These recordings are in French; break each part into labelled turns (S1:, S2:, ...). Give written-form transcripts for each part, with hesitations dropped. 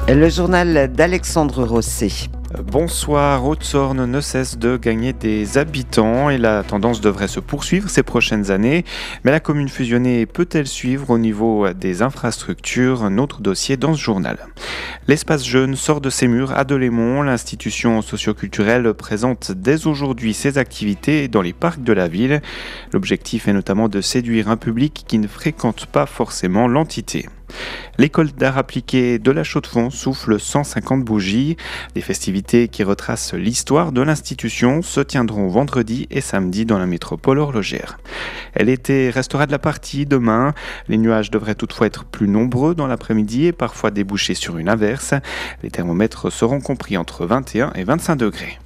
S1: Le journal d'Alexandre Rosset.
S2: Bonsoir, Haute-Sorne ne cesse de gagner des habitants et la tendance devrait se poursuivre ces prochaines années. Mais la commune fusionnée peut-elle suivre au niveau des infrastructures? Notre dossier dans ce journal. L'espace jeune sort de ses murs à Delémont. L'institution socioculturelle présente dès aujourd'hui ses activités dans les parcs de la ville. L'objectif est notamment de séduire un public qui ne fréquente pas forcément l'entité. L'école d'art appliqué de la Chaux-de-Fonds souffle 150 bougies. Des festivités qui retracent l'histoire de l'institution se tiendront vendredi et samedi dans la métropole horlogère. L'été restera de la partie demain. Les nuages devraient toutefois être plus nombreux dans l'après-midi et parfois déboucher sur une averse. Les thermomètres seront compris entre 21 et 25 degrés.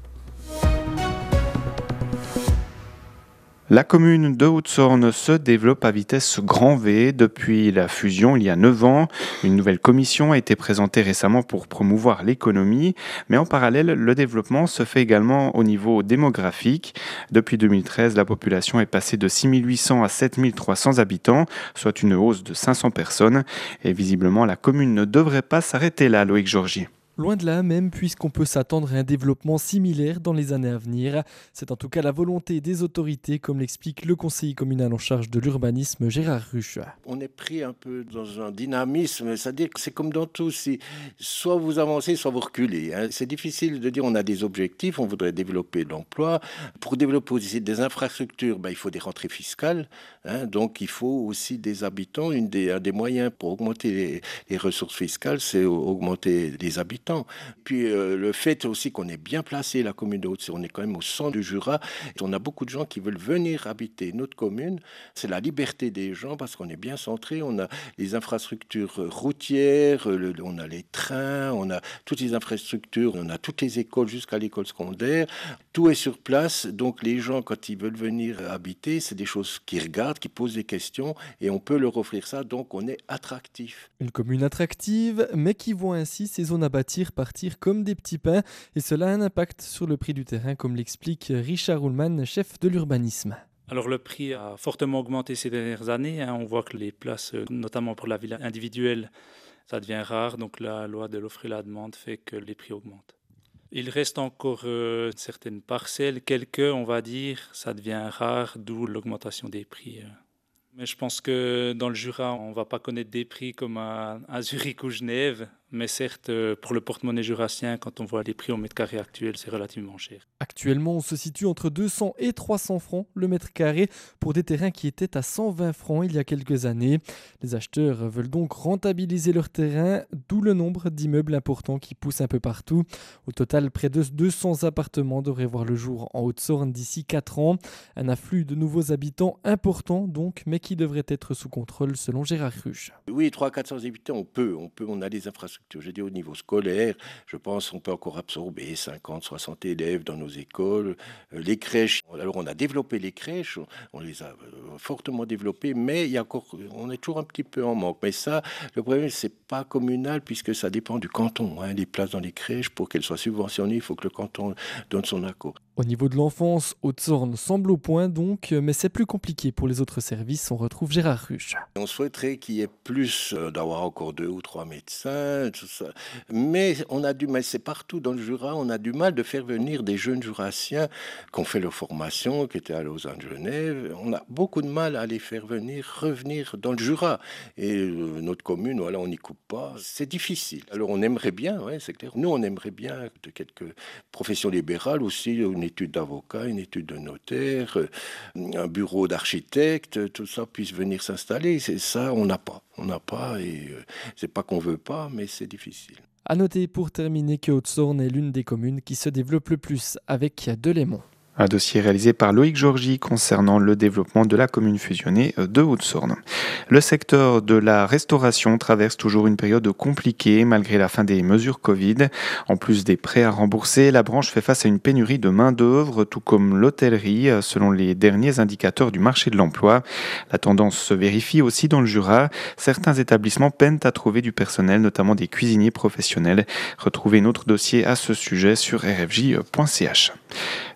S2: La commune de Haute-Sorne se développe à vitesse grand V depuis la fusion il y a 9 ans. Une nouvelle commission a été présentée récemment pour promouvoir l'économie, mais en parallèle, le développement se fait également au niveau démographique. Depuis 2013, la population est passée de 6 800 à 7 300 habitants, soit une hausse de 500 personnes. Et visiblement, la commune ne devrait pas s'arrêter là, Loïc Georgie.
S3: Loin de là même, puisqu'on peut s'attendre à un développement similaire dans les années à venir. C'est en tout cas la volonté des autorités, comme l'explique le conseiller communal en charge de l'urbanisme, Gérard Ruche.
S4: On est pris un peu dans un dynamisme, c'est-à-dire que c'est comme dans tout, soit vous avancez, soit vous reculez. C'est difficile de dire on a des objectifs, on voudrait développer l'emploi. Pour développer aussi des infrastructures, il faut des rentrées fiscales, donc il faut aussi des habitants. Un des moyens pour augmenter les ressources fiscales, c'est augmenter les habitants. Puis le fait aussi qu'on est bien placé, la commune de Haute-Sorne, on est quand même au centre du Jura. On a beaucoup de gens qui veulent venir habiter notre commune. C'est la liberté des gens parce qu'on est bien centré. On a les infrastructures routières, on a les trains, on a toutes les infrastructures, on a toutes les écoles jusqu'à l'école secondaire. Tout est sur place. Donc les gens, quand ils veulent venir habiter, c'est des choses qu'ils regardent, qui posent des questions et on peut leur offrir ça. Donc on est attractif.
S3: Une commune attractive, mais qui voit ainsi ses zones à bâtir partir comme des petits pains. Et cela a un impact sur le prix du terrain, comme l'explique Richard Ullmann, chef de l'urbanisme.
S5: Alors le prix a fortement augmenté ces dernières années. On voit que les places, notamment pour la ville individuelle, ça devient rare. Donc la loi de l'offre et la demande fait que les prix augmentent. Il reste encore certaines parcelles, quelques, on va dire, ça devient rare, d'où l'augmentation des prix. Mais je pense que dans le Jura, on ne va pas connaître des prix comme à Zurich ou Genève. Mais certes, pour le porte-monnaie jurassien, quand on voit les prix au mètre carré actuel, c'est relativement cher.
S3: Actuellement, on se situe entre 200 et 300 francs le mètre carré pour des terrains qui étaient à 120 francs il y a quelques années. Les acheteurs veulent donc rentabiliser leur terrain, d'où le nombre d'immeubles importants qui poussent un peu partout. Au total, près de 200 appartements devraient voir le jour en Haute-Sorne d'ici 4 ans. Un afflux de nouveaux habitants important donc, mais qui devrait être sous contrôle selon Gérard Ruche.
S4: Oui, 300-400 habitants, on a des infrastructures. Je dis au niveau scolaire, je pense qu'on peut encore absorber 50-60 élèves dans nos écoles. Les crèches, alors on a développé les crèches, on les a fortement développées, mais on est toujours un petit peu en manque. Mais ça, le problème, c'est pas communal puisque ça dépend du canton. Les places dans les crèches, pour qu'elles soient subventionnées, il faut que le canton donne son accord.
S3: Au niveau de l'enfance, Haute-Sorne semble au point donc, mais c'est plus compliqué pour les autres services. On retrouve Gérard Ruche.
S4: On souhaiterait qu'il y ait plus, d'avoir encore 2 ou 3 médecins, tout ça. Mais on a du mal, c'est partout dans le Jura, on a du mal de faire venir des jeunes jurassiens qui ont fait leur formation, qui étaient à Lausanne, Genève. On a beaucoup de mal à les faire revenir dans le Jura. Et notre commune, voilà, on n'y coupe pas. C'est difficile. Alors on aimerait bien, c'est clair. Nous, on aimerait bien de quelques professions libérales aussi, une étude d'avocat, une étude de notaire, un bureau d'architecte, tout ça puisse venir s'installer. C'est ça, on n'a pas. On n'a pas et c'est pas qu'on veut pas, mais c'est difficile.
S3: À noter pour terminer que Haute-Sorne est l'une des communes qui se développe le plus avec Delémont.
S2: Un dossier réalisé par Loïc Georgie concernant le développement de la commune fusionnée de Haute-Sorne. Le secteur de la restauration traverse toujours une période compliquée malgré la fin des mesures Covid. En plus des prêts à rembourser, la branche fait face à une pénurie de main-d'œuvre, tout comme l'hôtellerie, selon les derniers indicateurs du marché de l'emploi. La tendance se vérifie aussi dans le Jura. Certains établissements peinent à trouver du personnel, notamment des cuisiniers professionnels. Retrouvez notre dossier à ce sujet sur rfj.ch. Si tu ne vas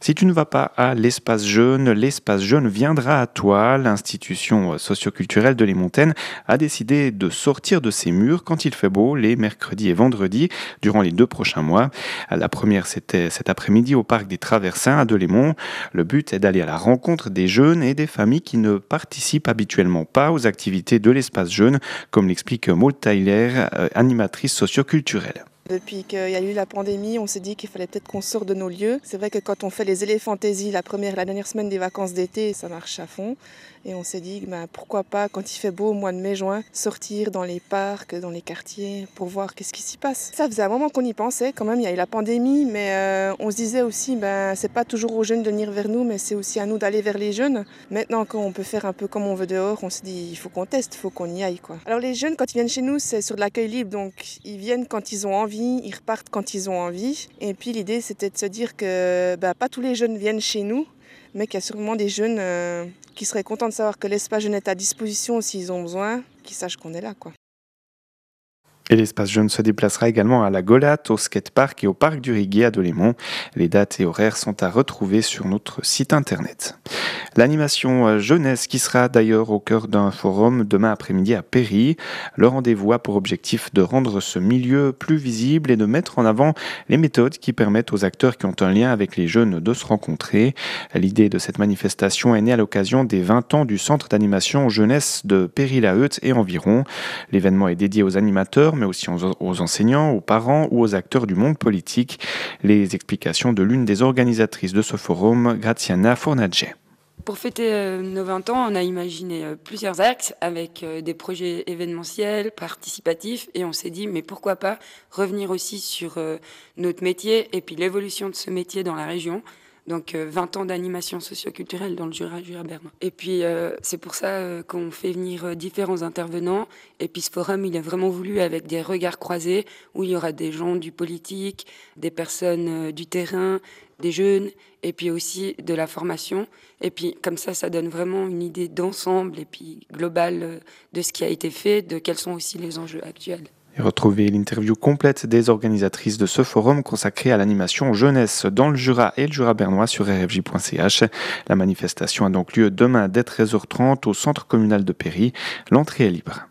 S2: pas à l'espace jeune ? L'espace jeune viendra à toi. L'institution socioculturelle de Les Montaines a décidé de sortir de ses murs quand il fait beau, les mercredis et vendredis, durant les 2 prochains mois. La première, c'était cet après-midi au parc des Traversins à Delémont. Le but est d'aller à la rencontre des jeunes et des familles qui ne participent habituellement pas aux activités de l'espace jeune, comme l'explique Maud Tyler, animatrice socioculturelle.
S6: Depuis qu'il y a eu la pandémie, on s'est dit qu'il fallait peut-être qu'on sorte de nos lieux. C'est vrai que quand on fait les éléphantésies, la dernière semaine des vacances d'été, ça marche à fond. Et on s'est dit, pourquoi pas, quand il fait beau au mois de mai-juin, sortir dans les parcs, dans les quartiers, pour voir qu'est-ce qui s'y passe. Ça faisait un moment qu'on y pensait, quand même, il y a eu la pandémie, mais on se disait aussi, c'est pas toujours aux jeunes de venir vers nous, mais c'est aussi à nous d'aller vers les jeunes. Maintenant, quand on peut faire un peu comme on veut dehors, on se dit, il faut qu'on teste, il faut qu'on y aille, quoi. Alors les jeunes, quand ils viennent chez nous, c'est sur de l'accueil libre, donc ils viennent quand ils ont envie, ils repartent quand ils ont envie. Et puis l'idée, c'était de se dire que pas tous les jeunes viennent chez nous, mais qu'il y a sûrement des jeunes qui seraient contents de savoir que l'espace jeune est à disposition s'ils ont besoin, qu'ils sachent qu'on est là, quoi.
S2: Et l'espace jeune se déplacera également à la Golate, au skatepark et au parc du Riguier à Delémont. Les dates et horaires sont à retrouver sur notre site internet. L'animation jeunesse qui sera d'ailleurs au cœur d'un forum demain après-midi à Péry. Le rendez-vous a pour objectif de rendre ce milieu plus visible et de mettre en avant les méthodes qui permettent aux acteurs qui ont un lien avec les jeunes de se rencontrer. L'idée de cette manifestation est née à l'occasion des 20 ans du centre d'animation jeunesse de Péry-la-Heute et environ. L'événement est dédié aux animateurs, mais aussi aux enseignants, aux parents ou aux acteurs du monde politique. Les explications de l'une des organisatrices de ce forum, Graziana Fornagge.
S7: Pour fêter nos 20 ans, on a imaginé plusieurs axes avec des projets événementiels, participatifs, et on s'est dit, mais pourquoi pas revenir aussi sur notre métier et puis l'évolution de ce métier dans la région. Donc 20 ans d'animation socioculturelle dans le Jura bernois. Et puis c'est pour ça qu'on fait venir différents intervenants. Et puis ce forum, il est vraiment voulu avec des regards croisés, où il y aura des gens du politique, des personnes du terrain, des jeunes, et puis aussi de la formation. Et puis comme ça donne vraiment une idée d'ensemble et puis globale de ce qui a été fait, de quels sont aussi les enjeux actuels.
S2: Et retrouvez l'interview complète des organisatrices de ce forum consacré à l'animation jeunesse dans le Jura et le Jura bernois sur rfj.ch. La manifestation a donc lieu demain dès 13h30 au centre communal de Péry. L'entrée est libre.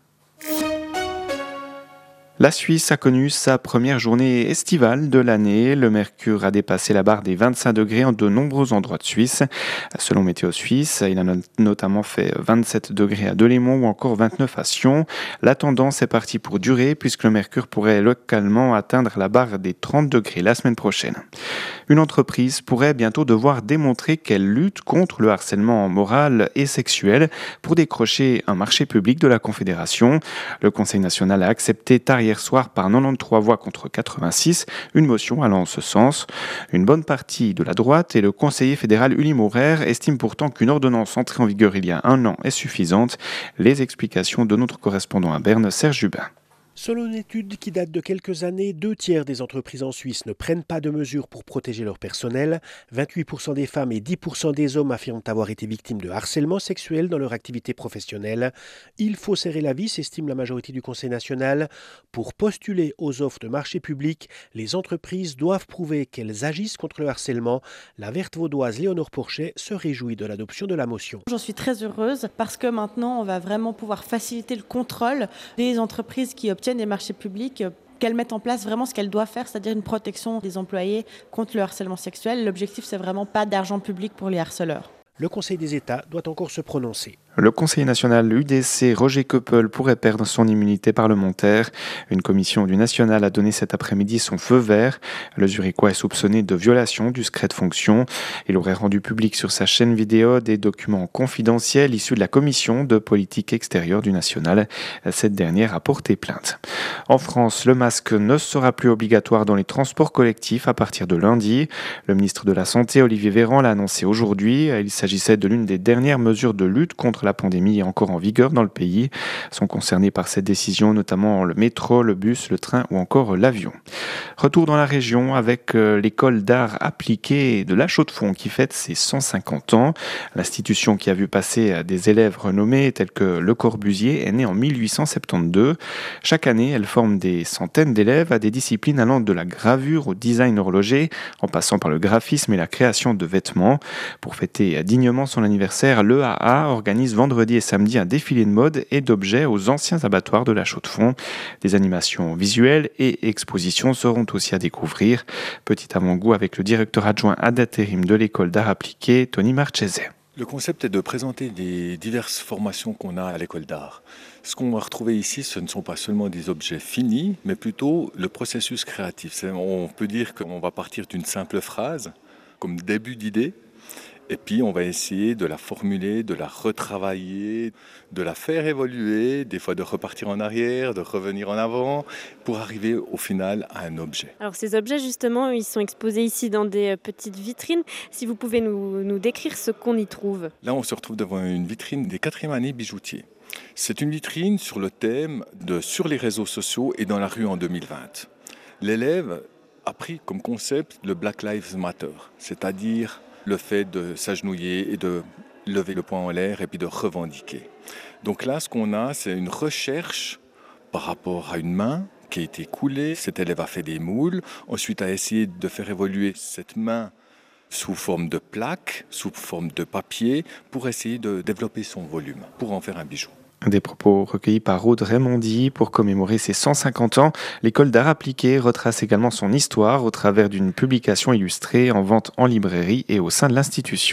S2: La Suisse a connu sa première journée estivale de l'année. Le mercure a dépassé la barre des 25 degrés en de nombreux endroits de Suisse. Selon Météo Suisse, il a notamment fait 27 degrés à Delémont ou encore 29 à Sion. La tendance est partie pour durer puisque le mercure pourrait localement atteindre la barre des 30 degrés la semaine prochaine. Une entreprise pourrait bientôt devoir démontrer qu'elle lutte contre le harcèlement moral et sexuel pour décrocher un marché public de la Confédération. Le Conseil national a accepté tard hier soir par 93 voix contre 86 une motion allant en ce sens. Une bonne partie de la droite et le conseiller fédéral Uli Maurer estiment pourtant qu'une ordonnance entrée en vigueur il y a 1 an est suffisante. Les explications de notre correspondant à Berne, Serge Jubin.
S8: Selon une étude qui date de quelques années, 2/3 des entreprises en Suisse ne prennent pas de mesures pour protéger leur personnel. 28% des femmes et 10% des hommes affirment avoir été victimes de harcèlement sexuel dans leur activité professionnelle. Il faut serrer la vis, estime la majorité du Conseil national. Pour postuler aux offres de marché public, les entreprises doivent prouver qu'elles agissent contre le harcèlement. La verte vaudoise Léonore Porchet se réjouit de l'adoption de la motion.
S9: J'en suis très heureuse parce que maintenant, on va vraiment pouvoir faciliter le contrôle des entreprises qui obtiennent des marchés publics, qu'elles mettent en place vraiment ce qu'elles doivent faire, c'est-à-dire une protection des employés contre le harcèlement sexuel. L'objectif, c'est vraiment pas d'argent public pour les harceleurs.
S8: Le Conseil des États doit encore se prononcer.
S2: Le conseiller national UDC Roger Koppel pourrait perdre son immunité parlementaire. Une commission du national a donné cet après-midi son feu vert. Le Zurichois est soupçonné de violation du secret de fonction. Il aurait rendu public sur sa chaîne vidéo des documents confidentiels issus de la commission de politique extérieure du national. Cette dernière a porté plainte. En France, le masque ne sera plus obligatoire dans les transports collectifs à partir de lundi. Le ministre de la Santé, Olivier Véran, l'a annoncé aujourd'hui. Il s'agissait de l'une des dernières mesures de lutte contre la la pandémie est encore en vigueur dans le pays. Sont concernés par cette décision notamment le métro, le bus, le train ou encore l'avion. Retour dans la région avec l'école d'art appliqué de La Chaux-de-Fonds qui fête ses 150 ans. L'institution qui a vu passer des élèves renommés tels que Le Corbusier est née en 1872. Chaque année, elle forme des centaines d'élèves à des disciplines allant de la gravure au design horloger, en passant par le graphisme et la création de vêtements. Pour fêter dignement son anniversaire, l'EAA organise vendredi et samedi un défilé de mode et d'objets aux anciens abattoirs de La Chaux-de-Fonds. Des animations visuelles et expositions seront aussi à découvrir. Petit avant-goût avec le directeur adjoint ad intérim de l'école d'art appliqué, Tony Marchese.
S10: Le concept est de présenter les diverses formations qu'on a à l'école d'art. Ce qu'on va retrouver ici, ce ne sont pas seulement des objets finis, mais plutôt le processus créatif. On peut dire qu'on va partir d'une simple phrase, comme début d'idée, et puis on va essayer de la formuler, de la retravailler, de la faire évoluer, des fois de repartir en arrière, de revenir en avant, pour arriver au final à un objet.
S11: Alors ces objets justement, ils sont exposés ici dans des petites vitrines. Si vous pouvez nous décrire ce qu'on y trouve.
S10: Là on se retrouve devant une vitrine des 4e années bijoutiers. C'est une vitrine sur le thème de sur les réseaux sociaux et dans la rue en 2020. L'élève a pris comme concept le Black Lives Matter, c'est-à-dire le fait de s'agenouiller et de lever le poing en l'air et puis de revendiquer. Donc là, ce qu'on a, c'est une recherche par rapport à une main qui a été coulée. Cet élève a fait des moules, ensuite a essayé de faire évoluer cette main sous forme de plaque, sous forme de papier, pour essayer de développer son volume, pour en faire un bijou.
S2: Des propos recueillis par Aude Raymondi pour commémorer ses 150 ans. L'école d'art appliqué retrace également son histoire au travers d'une publication illustrée en vente en librairie et au sein de l'institution.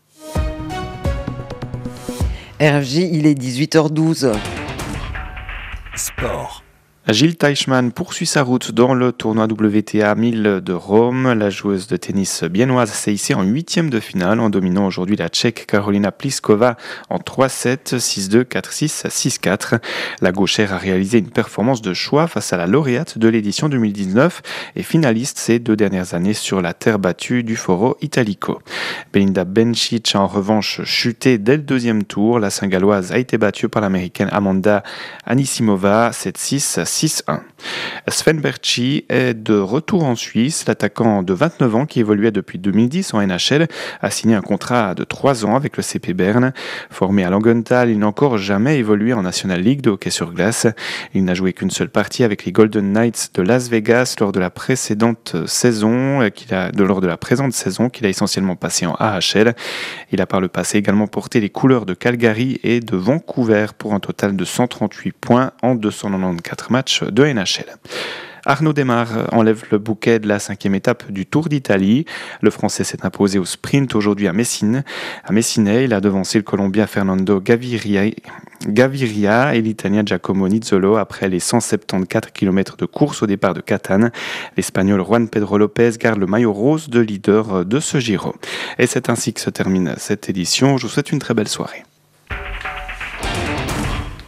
S1: RFJ, il est 18h12.
S12: Sport.
S2: Gilles Teichmann poursuit sa route dans le tournoi WTA 1000 de Rome. La joueuse de tennis biennoise s'est hissée en 8e de finale en dominant aujourd'hui la Tchèque Karolina Pliskova en 3-7, 6-2, 4-6, 6-4. La gauchère a réalisé une performance de choix face à la lauréate de l'édition 2019 et finaliste ces 2 dernières années sur la terre battue du Foro Italico. Belinda Bencic a en revanche chuté dès le 2e tour. La Saint-Galloise a été battue par l'américaine Amanda Anisimova 7-6, 6-1. Sven Berchi est de retour en Suisse. L'attaquant de 29 ans qui évoluait depuis 2010 en NHL a signé un contrat de 3 ans avec le CP Berne. Formé à Langenthal, il n'a encore jamais évolué en National League de hockey sur glace. Il n'a joué qu'une seule partie avec les Golden Knights de Las Vegas lors de la présente saison qu'il a essentiellement passé en AHL. Il a par le passé également porté les couleurs de Calgary et de Vancouver pour un total de 138 points en 294 matchs de NHL. Arnaud Démare enlève le bouquet de la 5e étape du Tour d'Italie. Le Français s'est imposé au sprint aujourd'hui à Messine. À Messine, il a devancé le Colombien Fernando Gaviria et l'Italien Giacomo Nizzolo après les 174 km de course au départ de Catane. L'Espagnol Juan Pedro Lopez garde le maillot rose de leader de ce Giro. Et c'est ainsi que se termine cette édition. Je vous souhaite une très belle soirée.